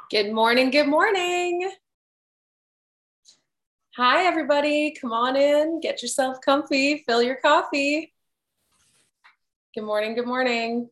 Good morning. Good morning. Hi, everybody. Come on in, get yourself comfy, fill your coffee. Good morning. Good morning.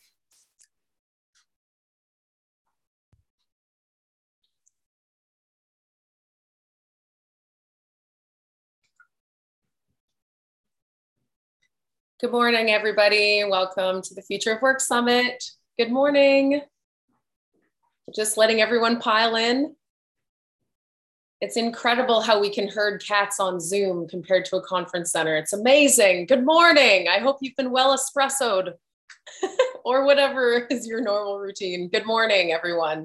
Good morning, everybody. Welcome to the Future of Work Summit. Good morning. Just letting everyone pile in. It's incredible how we can herd cats on Zoom compared to a conference center. It's amazing. Good morning. I hope you've been well espressoed or whatever is your normal routine. Good morning, everyone.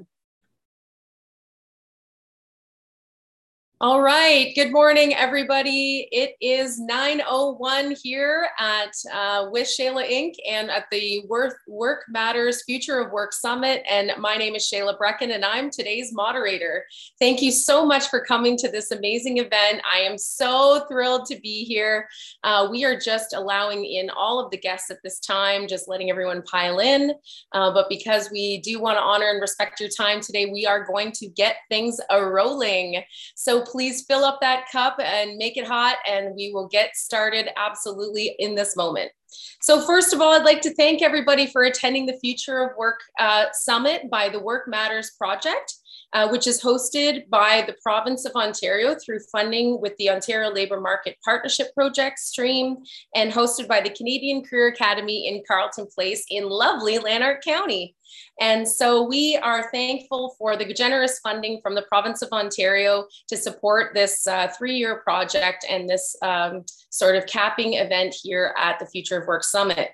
All right. Good morning, everybody. It is 9:01 here at with Shayla Inc. and at the Work Matters Future of Work Summit. And my name is Shayla Brecken, and I'm today's moderator. Thank you so much for coming to this amazing event. I am so thrilled to be here. We are just allowing in all of the guests at this time, just letting everyone pile in. But because we do want to honor and respect your time today, we are going to get things rolling. So please fill up that cup and make it hot, and we will get started absolutely in this moment. So first of all, I'd like to thank everybody for attending the Future of Work Summit by the Work Matters Project, which is hosted by the province of Ontario through funding with the Ontario Labour Market Partnership Project Stream, and hosted by the Canadian Career Academy in Carleton Place in lovely Lanark County. And so we are thankful for the generous funding from the province of Ontario to support this 3-year project and this sort of capping event here at the Future of Work Summit.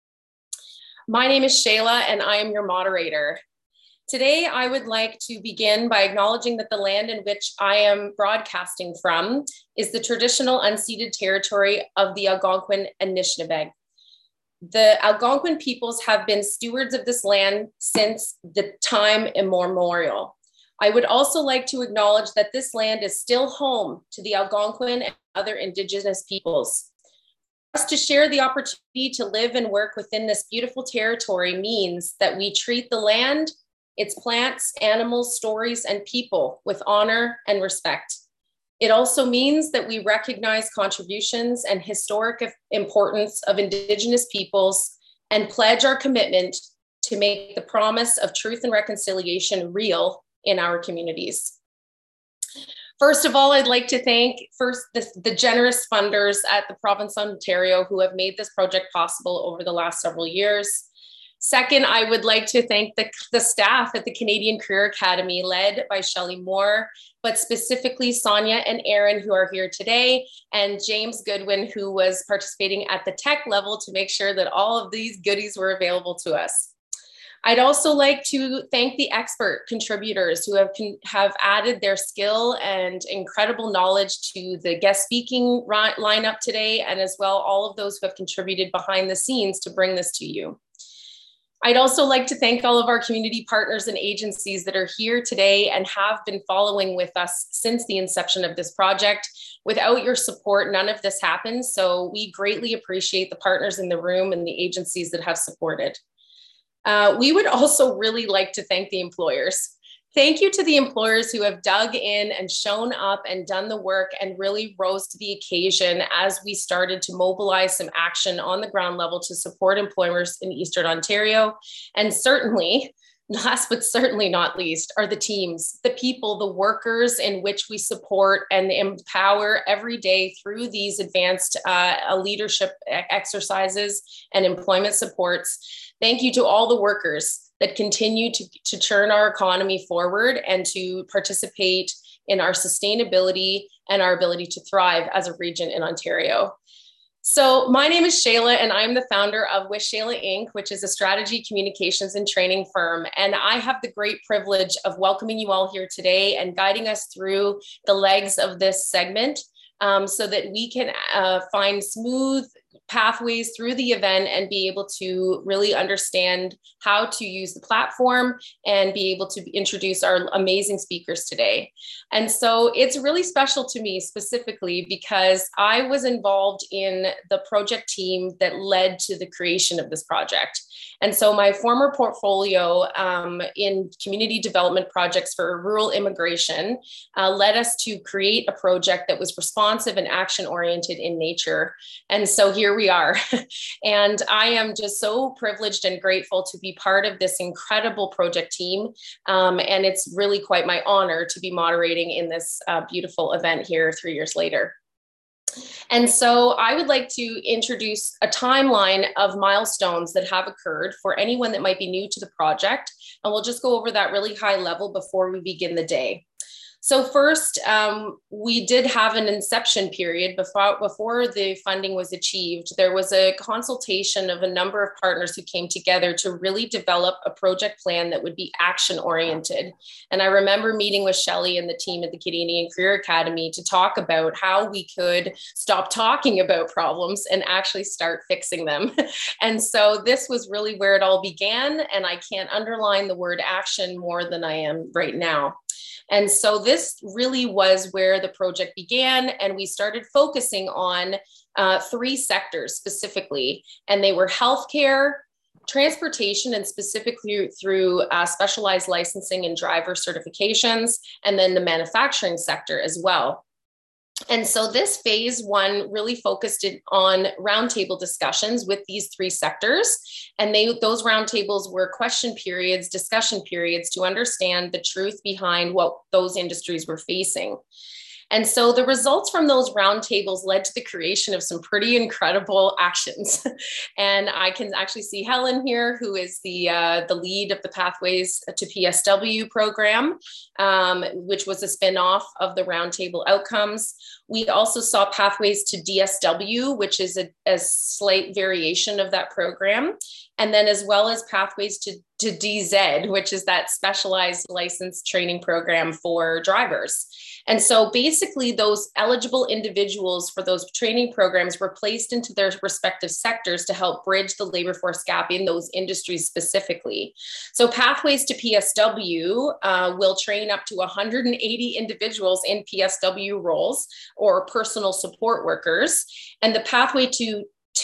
My name is Shayla, and I am your moderator. Today, I would like to begin by acknowledging that the land in which I am broadcasting from is the traditional unceded territory of the Algonquin Anishinaabe. The Algonquin peoples have been stewards of this land since the time immemorial. I would also like to acknowledge that this land is still home to the Algonquin and other Indigenous peoples. For us to share the opportunity to live and work within this beautiful territory means that we treat the land, its plants, animals, stories, and people with honor and respect. It also means that we recognize contributions and historic importance of Indigenous peoples and pledge our commitment to make the promise of truth and reconciliation real in our communities. First of all, I'd like to thank the generous funders at the province of Ontario who have made this project possible over the last several years. Second, I would like to thank the staff at the Canadian Career Academy, led by Shelley Moore, but specifically Sonia and Aaron, who are here today, and James Goodwin, who was participating at the tech level to make sure that all of these goodies were available to us. I'd also like to thank the expert contributors who have added their skill and incredible knowledge to the guest speaking lineup today, and as well all of those who have contributed behind the scenes to bring this to you. I'd also like to thank all of our community partners and agencies that are here today and have been following with us since the inception of this project. Without your support, none of this happens. So we greatly appreciate the partners in the room and the agencies that have supported. We would also really like to thank the employers. Thank you to the employers who have dug in and shown up and done the work and really rose to the occasion as we started to mobilize some action on the ground level to support employers in Eastern Ontario. And certainly, last but certainly not least, are the teams, the people, the workers in which we support and empower every day through these advanced leadership exercises and employment supports. Thank you to all the workers that continue to turn our economy forward and to participate in our sustainability and our ability to thrive as a region in Ontario. So my name is Shayla, and I'm the founder of With Shayla Inc., which is a strategy, communications, and training firm. And I have the great privilege of welcoming you all here today and guiding us through the legs of this segment so that we can find smooth pathways through the event and be able to really understand how to use the platform and be able to introduce our amazing speakers today. And so it's really special to me specifically because I was involved in the project team that led to the creation of this project. And so my former portfolio in community development projects for rural immigration led us to create a project that was responsive and action-oriented in nature. And so here we are. And I am just so privileged and grateful to be part of this incredible project team. And it's really quite my honor to be moderating in this beautiful event here 3 years later. And so I would like to introduce a timeline of milestones that have occurred for anyone that might be new to the project. And we'll just go over that really high level before we begin the day. So first, we did have an inception period before the funding was achieved. There was a consultation of a number of partners who came together to really develop a project plan that would be action-oriented. And I remember meeting with Shelley and the team at the Canadian Career Academy to talk about how we could stop talking about problems and actually start fixing them. And so this was really where it all began. And I can't underline the word action more than I am right now. And so this really was where the project began, and we started focusing on 3 sectors specifically, and they were healthcare, transportation, and specifically through specialized licensing and driver certifications, and then the manufacturing sector as well. And so this phase 1 really focused on roundtable discussions with these 3 sectors. And those roundtables were question periods, discussion periods to understand the truth behind what those industries were facing. And so the results from those roundtables led to the creation of some pretty incredible actions. And I can actually see Helen here, who is the lead of the Pathways to PSW program, which was a spinoff of the roundtable outcomes. We also saw Pathways to DSW, which is a slight variation of that program. And then as well as Pathways to DZ, which is that specialized license training program for drivers. And so basically those eligible individuals for those training programs were placed into their respective sectors to help bridge the labor force gap in those industries specifically. So Pathways to PSW will train up to 180 individuals in PSW roles or personal support workers. And the Pathway to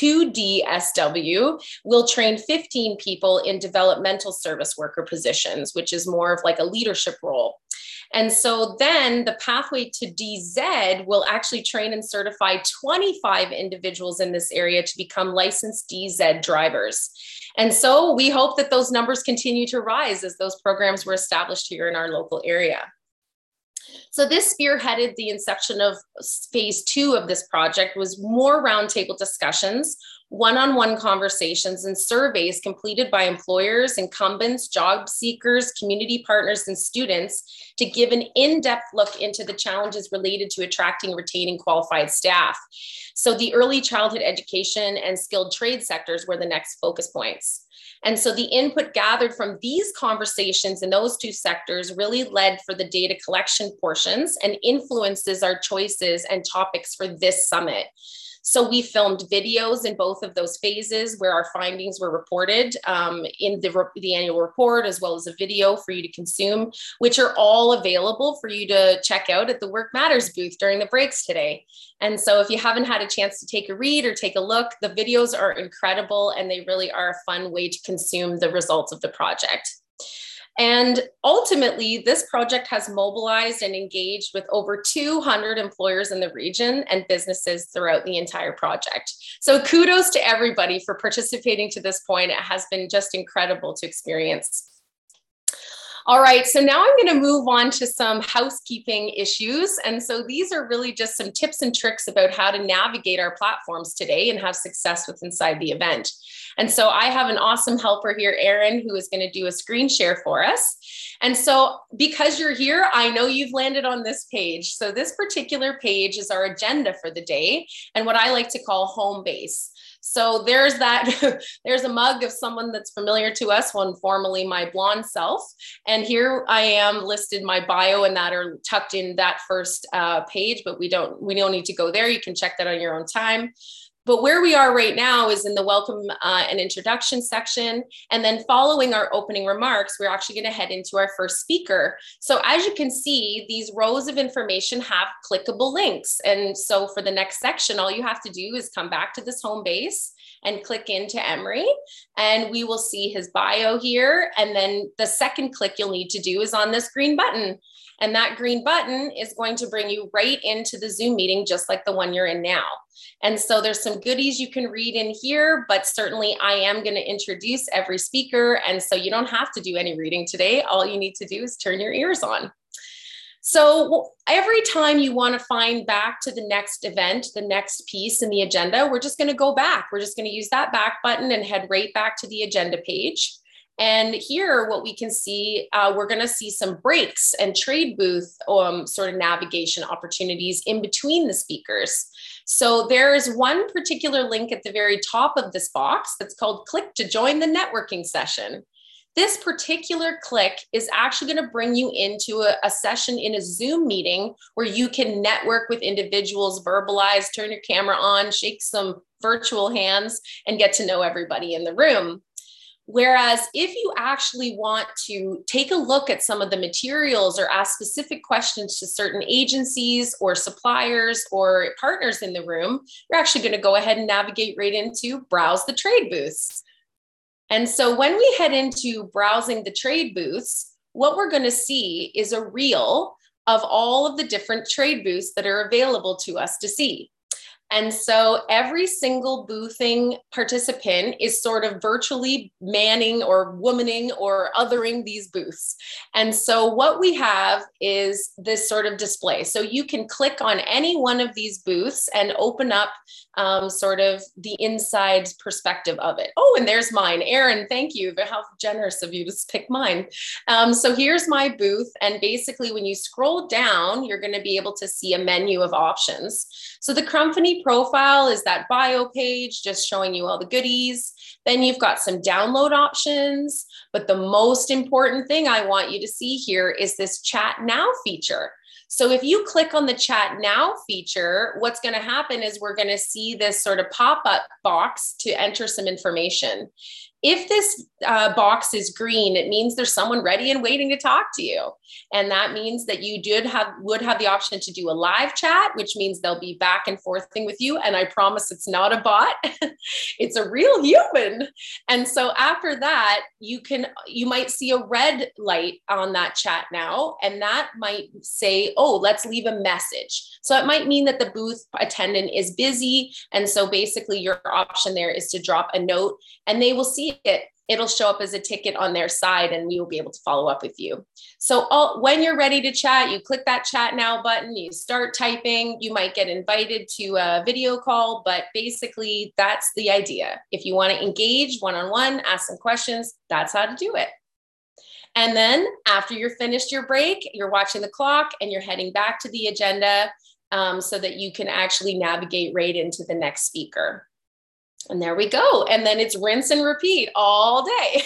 DSW will train 15 people in developmental service worker positions, which is more of like a leadership role. And so then the Pathway to DZ will actually train and certify 25 individuals in this area to become licensed DZ drivers. And so we hope that those numbers continue to rise as those programs were established here in our local area. So this spearheaded the inception of phase 2 of this project was more roundtable discussions, one-on-one conversations and surveys completed by employers, incumbents, job seekers, community partners, and students to give an in-depth look into the challenges related to attracting and retaining qualified staff. So the early childhood education and skilled trade sectors were the next focus points. And so the input gathered from these conversations in those 2 sectors really led for the data collection portions and influences our choices and topics for this summit. So we filmed videos in both of those phases where our findings were reported in the annual report, as well as a video for you to consume, which are all available for you to check out at the Work Matters booth during the breaks today. And so if you haven't had a chance to take a read or take a look, the videos are incredible and they really are a fun way to consume the results of the project. And ultimately, this project has mobilized and engaged with over 200 employers in the region and businesses throughout the entire project. So kudos to everybody for participating to this point. It has been just incredible to experience. All right, so now I'm going to move on to some housekeeping issues. And so these are really just some tips and tricks about how to navigate our platforms today and have success with inside the event. And so I have an awesome helper here, Erin, who is going to do a screen share for us. And so because you're here, I know you've landed on this page. So this particular page is our agenda for the day and what I like to call home base. So there's that, there's a mug of someone that's familiar to us, one formerly my blonde self. And here I am listed, my bio and that are tucked in that first page, but we don't need to go there. You can check that on your own time. But where we are right now is in the welcome and introduction section. And then following our opening remarks, we're actually going to head into our first speaker. So as you can see, these rows of information have clickable links. And so for the next section, all you have to do is come back to this home base and click into Emery, and we will see his bio here. And then the second click you'll need to do is on this green button. And that green button is going to bring you right into the Zoom meeting, just like the one you're in now. And so there's some goodies you can read in here, but certainly I am going to introduce every speaker. And so you don't have to do any reading today. All you need to do is turn your ears on. So every time you want to find back to the next event, the next piece in the agenda, we're just going to go back. We're just going to use that back button and head right back to the agenda page. And here, what we can see, we're going to see some breaks and trade booth sort of navigation opportunities in between the speakers. So there is one particular link at the very top of this box that's called click to join the networking session. This particular click is actually going to bring you into a session in a Zoom meeting where you can network with individuals, verbalize, turn your camera on, shake some virtual hands, and get to know everybody in the room. Whereas if you actually want to take a look at some of the materials or ask specific questions to certain agencies or suppliers or partners in the room, you're actually going to go ahead and navigate right into browse the trade booths. And so when we head into browsing the trade booths, what we're going to see is a reel of all of the different trade booths that are available to us to see. And so every single boothing participant is sort of virtually manning or womaning or othering these booths. And so what we have is this sort of display. So you can click on any one of these booths and open up sort of the inside perspective of it. Oh, and there's mine. Erin, thank you. How generous of you to pick mine. So here's my booth. And basically when you scroll down, you're going to be able to see a menu of options. So the company profile is that bio page, just showing you all the goodies. Then you've got some download options. But the most important thing I want you to see here is this chat now feature. So if you click on the chat now feature, what's going to happen is we're going to see this sort of pop-up box to enter some information. If this box is green, it means there's someone ready and waiting to talk to you. And that means that you would have the option to do a live chat, which means they'll be back and forthing with you. And I promise it's not a bot. It's a real human. And so after that, you might see a red light on that chat now, and that might say, oh, let's leave a message. So it might mean that the booth attendant is busy. And so basically your option there is to drop a note and they will see it. It'll show up as a ticket on their side and you'll be able to follow up with you. So when you're ready to chat, you click that chat now button, you start typing, you might get invited to a video call, but basically that's the idea. If you want to engage one-on-one, ask some questions, that's how to do it. And then after you're finished your break, you're watching the clock and you're heading back to the agenda so that you can actually navigate right into the next speaker. And there we go. And then it's rinse and repeat all day.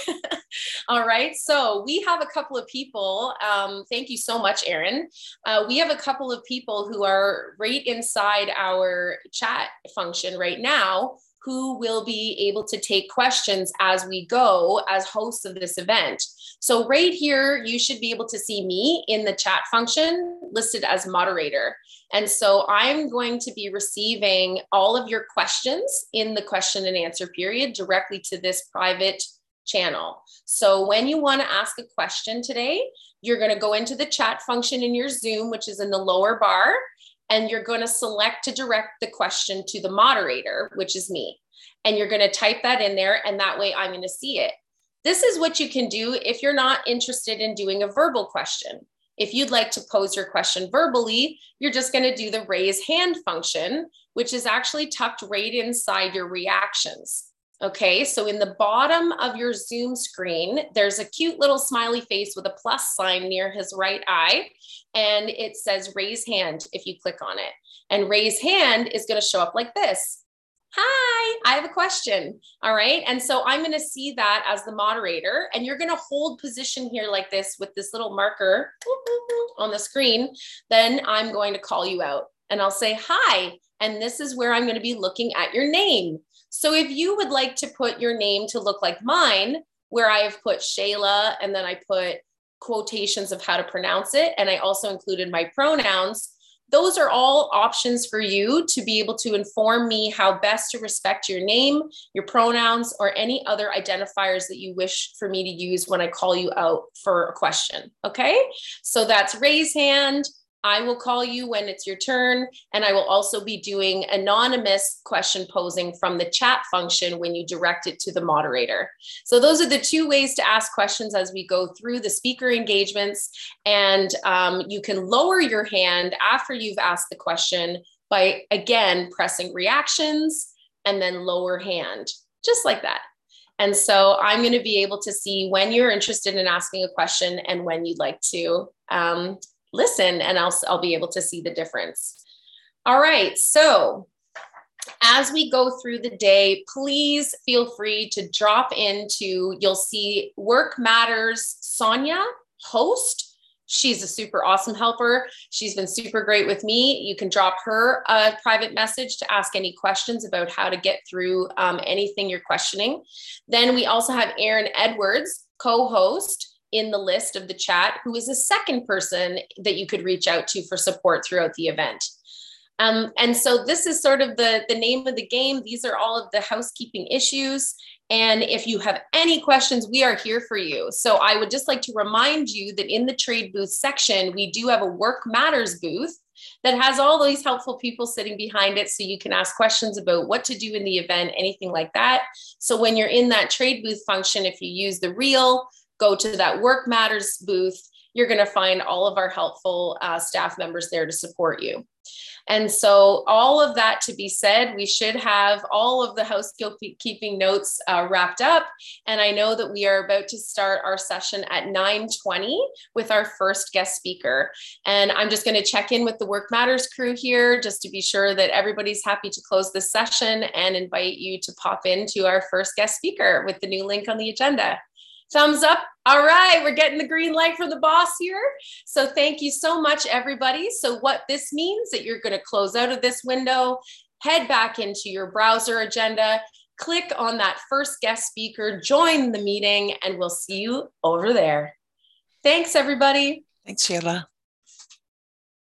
All right. So we have a couple of people. Thank you so much, Erin. We have a couple of people who are right inside our chat function right now who will be able to take questions as we go as hosts of this event. So right here, you should be able to see me in the chat function listed as moderator. And so I'm going to be receiving all of your questions in the question and answer period directly to this private channel. So when you want to ask a question today, you're going to go into the chat function in your Zoom, which is in the lower bar, and you're going to select to direct the question to the moderator, which is me. And you're going to type that in there, and that way I'm going to see it. This is what you can do if you're not interested in doing a verbal question. If you'd like to pose your question verbally, you're just going to do the raise hand function, which is actually tucked right inside your reactions. Okay, so in the bottom of your Zoom screen, there's a cute little smiley face with a plus sign near his right eye, and it says raise hand if you click on it. And raise hand is going to show up like this. Hi, I have a question. All right. And so I'm going to see that as the moderator, and you're going to hold position here like this with this little marker on the screen. Then I'm going to call you out. and I'll say, hi, and this is where I'm going to be looking at your name. So if you would like to put your name to look like mine, where I have put Shayla, and then I put quotations of how to pronounce it, and I also included my pronouns, those are all options for you to be able to inform me how best to respect your name, your pronouns, or any other identifiers that you wish for me to use when I call you out for a question. Okay, so that's raise hand. I will call you when it's your turn, and I will also be doing anonymous question posing from the chat function when you direct it to the moderator. So those are the two ways to ask questions as we go through the speaker engagements. And you can lower your hand after you've asked the question by, again, pressing reactions and then lower hand, just like that. And so I'm going to be able to see when you're interested in asking a question and when you'd like to listen, and I'll be able to see the difference. All right, so as we go through the day, please feel free to drop into, you'll see Work Matters Sonia, host. She's a super awesome helper. She's been super great with me. You can drop her a private message to ask any questions about how to get through anything you're questioning. Then we also have Erin Edwards, co-host, in the list of the chat, who is a second person that you could reach out to for support throughout the event. And so this is sort of the name of the game. These are all of the housekeeping issues. And if you have any questions, we are here for you. So I would just like to remind you that in the trade booth section, we do have a Work Matters booth that has all these helpful people sitting behind it. So you can ask questions about what to do in the event, anything like that. So when you're in that trade booth function, if you use the reel, go to that Work Matters booth, you're going to find all of our helpful staff members there to support you. And so all of that to be said, we should have all of the housekeeping notes wrapped up. And I know that we are about to start our session at 9:20 with our first guest speaker. And I'm just going to check in with the Work Matters crew here just to be sure that everybody's happy to close this session, and invite you to pop into our first guest speaker with the new link on the agenda. Thumbs up. All right, we're getting the green light from the boss here. So thank you so much, everybody. So what this means that you're going to close out of this window, head back into your browser agenda, click on that first guest speaker, join the meeting, and we'll see you over there. Thanks, everybody. Thanks, Sheila.